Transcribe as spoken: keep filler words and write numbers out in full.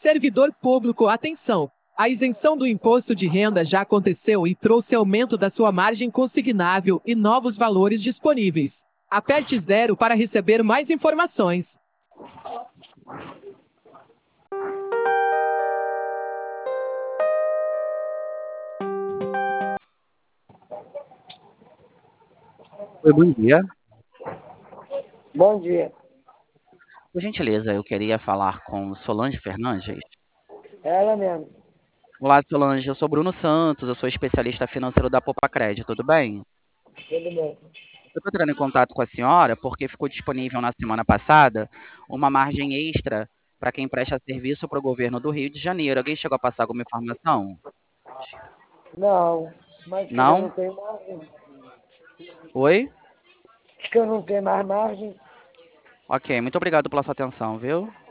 Servidor público, atenção! A isenção do imposto de renda já aconteceu e trouxe aumento da sua margem consignável e novos valores disponíveis. Aperte zero para receber mais informações. Oi, bom dia. Bom dia. Por gentileza, eu queria falar com Solange Fernandes. Ela mesmo. Olá, Solange. Eu sou Bruno Santos, eu sou especialista financeiro da Poupa Crédito, tudo bem? Tudo bem. Eu estou entrando em contato com a senhora porque ficou disponível na semana passada uma margem extra para quem presta serviço para o governo do Rio de Janeiro. Alguém chegou a passar alguma informação? Não, mas que eu não Não? tenho margem. Oi? Acho que eu não tenho mais margem. Ok, muito obrigado pela sua atenção, viu?